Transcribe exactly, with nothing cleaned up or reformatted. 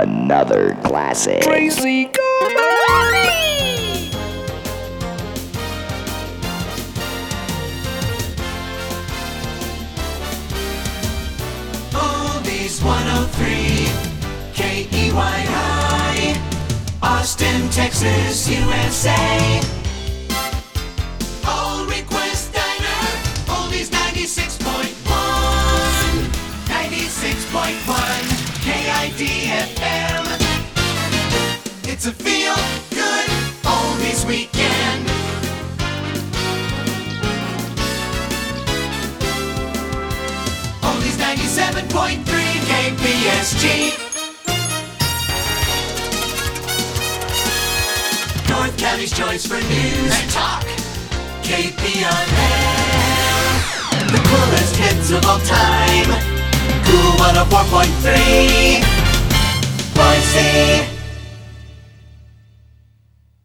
another classic. Crazy Oldies one oh three, K E Y I, Austin, Texas, U S A. All Request Diner, Oldies ninety-six point one, ninety-six point one, K I D F M. It's a feel-good Oldies weekend. Oldies ninety-seven point three K P S G, North County's choice for news and talk. K P R L, the coolest hits of all time. Cool one oh four point three.